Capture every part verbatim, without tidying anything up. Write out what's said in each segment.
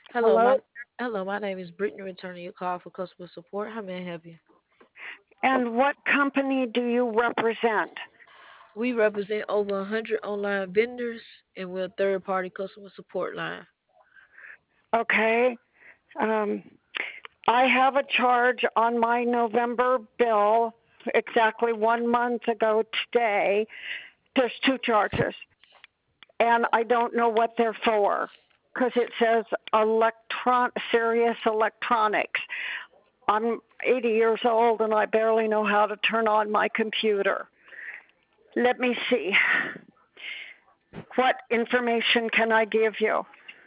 Hello, Hello, my hello, my name is Brittany. Returning your call for customer support. How may I help you? and what company do you represent? We represent over one hundred online vendors, and we're a third-party customer support line. Okay. Um, I have a charge on my November bill exactly one month ago today. There's two charges, and I don't know what they're for because it says electron Sirius Electronics. I'm eighty years old and I barely know how to turn on my computer. Let me see. What information can I give you?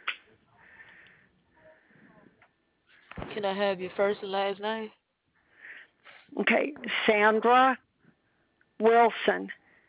Can I have your first and last name? Okay, Sandra Wilson,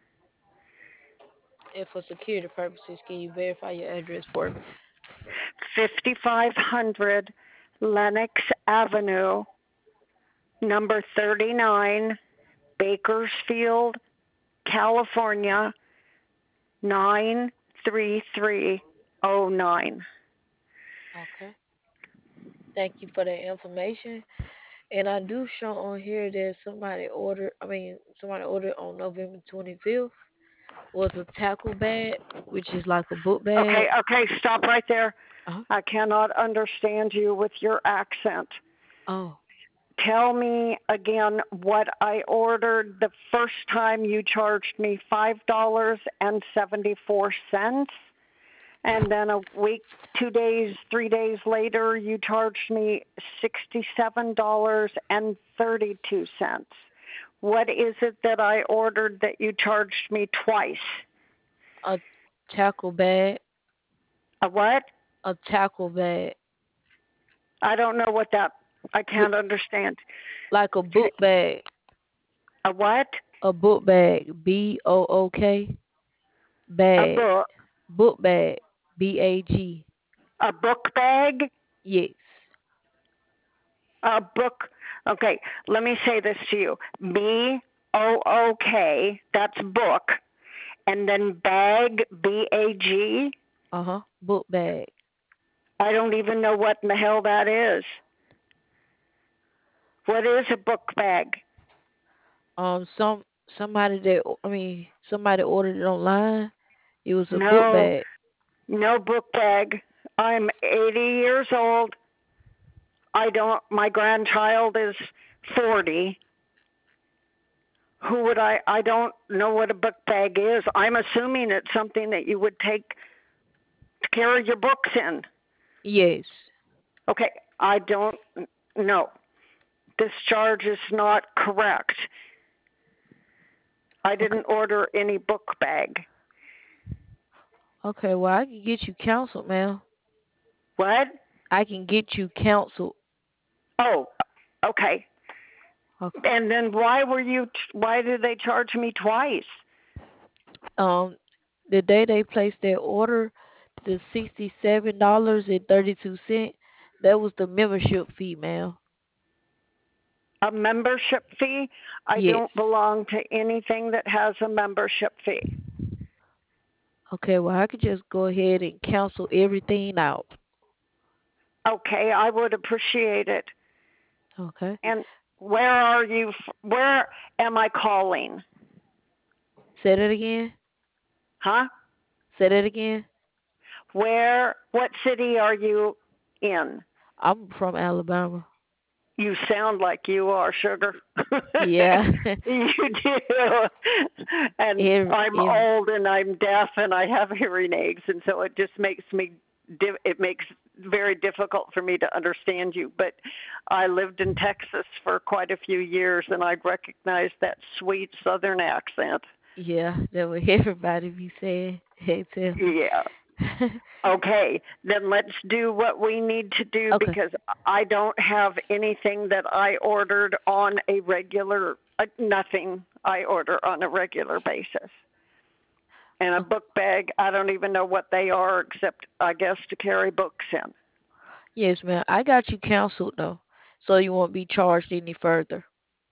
And for security purposes, can you verify your address for me? fifty-five hundred Lenox Avenue, number thirty-nine, Bakersfield, California, nine three three oh nine. Okay. Thank you for that information. And I do show on here that somebody ordered. I mean, somebody ordered on November twenty-fifth was a tackle bag, which is like a book Okay, bag. okay, stop right there. Uh, I cannot understand you with your accent. oh, Tell me again what I ordered the first time you charged me five dollars and seventy-four cents. And then a week, two days, three days later, you charged me sixty-seven dollars and thirty-two cents. What is it that I ordered that you charged me twice? a tackle bag. A what? A tackle bag. I don't know what that. I Wi- can't understand. Like a book bag. A what? A book bag. B O O K. A Bag. book. Book bag. B A G. A book bag. Yes. A book. Okay, let me say this to you. B O O K. That's book, and then bag. B A G. Uh huh. Book bag. I don't even know what in the hell that is. What is a book bag? Um, some somebody that I mean somebody ordered it online. It was a book No, bag. no book bag. I'm eighty years old. I don't. My grandchild is forty. Who would I? I don't know what a book bag is. I'm assuming it's something that you would take to carry your books in. Yes. Okay, I don't know. This charge is not correct. I Okay. didn't order any book bag. Okay. Well, I can get you counseled, ma'am. What? I can get you counseled. Oh, okay. Okay. And then why were you? Why did they charge me twice? Um, the day they placed their order, the sixty-seven dollars and thirty-two cent, that was the membership fee, ma'am. A membership fee? I Yes. don't belong to anything that has a membership fee. Okay. Well, I could just go ahead and cancel everything out. Okay, I would appreciate it. Okay. And where are you? Where am I calling? Say that again. Huh? Say that again. Where? What city are you in? I'm from Alabama. You sound like you are, sugar. Yeah. You do. And every, I'm every, old and I'm deaf and I have hearing aids, and so it just makes me it makes it very difficult for me to understand you. But I lived in Texas for quite a few years, and I recognized that sweet Southern accent. yeah, that what everybody be saying. They tell me. Yeah. Okay, then let's do what we need to do Okay. because I don't have anything that I ordered on a regular, uh, nothing I order on a regular basis. And a Oh, book bag, I don't even know what they are except, I guess, to carry books in. yes, ma'am. I got you counseled though, so you won't be charged any further.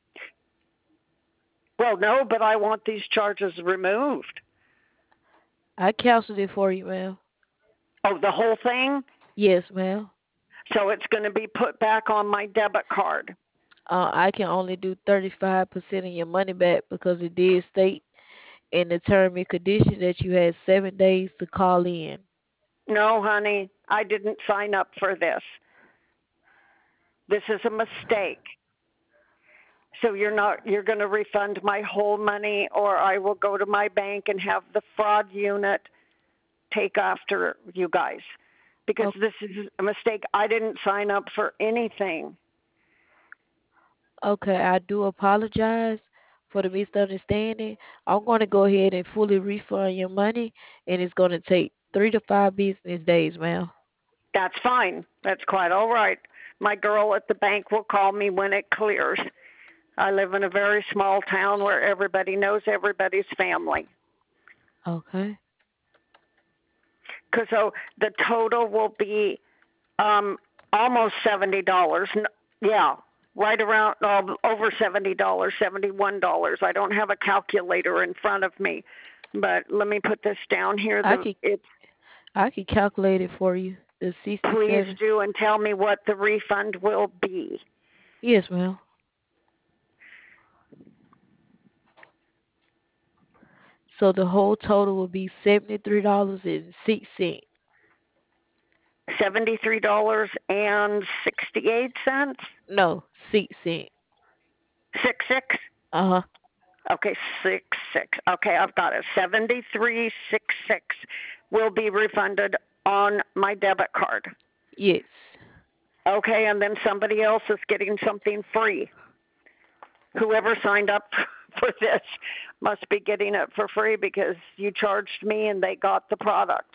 Well, no, but I want these charges removed. I counseled it for you, ma'am. Oh, the whole thing? Yes, ma'am. So it's going to be put back on my debit card. Uh, I can only do thirty-five percent of your money back because it did state in the term and condition that you had seven days to call in. No, honey, I didn't sign up for this. This is a mistake. So you're not you're going to refund my whole money, or I will go to my bank and have the fraud unit take after you guys, because O- this is a mistake. I didn't sign up for anything. Okay, I do apologize for the misunderstanding. I'm going to go ahead and fully refund your money, and it's going to take three to five business days, ma'am. That's fine. That's quite all right. My girl at the bank will call me when it clears. I live in a very small town where everybody knows everybody's family. Okay. Cause so the total will be um almost seventy dollars. Yeah, right around uh, over seventy dollars, seventy one dollars. I don't have a calculator in front of me, but let me put this down here. I The can it's I can calculate it for you. The Please sixty-seven. do, and tell me what the refund will be. Yes, ma'am. So the whole total will be seventy-three dollars and six cents. Seventy three dollars and sixty eight cents. No, six cents. Six six. Uh huh. Okay, six six. Okay, I've got it. Seventy three six six will be refunded on my debit card. Yes. Okay, and then somebody else is getting something free. Whoever signed up for this must be getting it for free because you charged me and they got the product.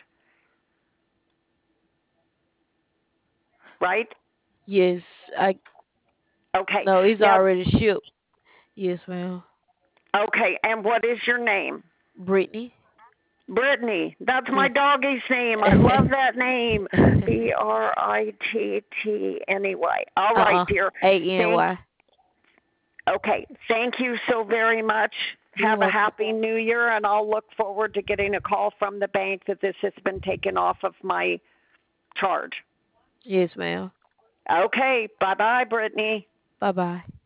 Right? Yes. I Okay. no, it's Now, already shipped. Yes, ma'am. okay, and what is your name? Brittany. Brittany. That's my Yes. doggy's name. I love that name. B R I T T. Anyway. All uh right, uh. dear. A N Thank Y. Okay. Thank you so very much. You're Have a welcome. happy new year, and I'll look forward to getting a call from the bank that this has been taken off of my charge. Yes, ma'am. Okay. Bye bye, Brittany. Bye bye.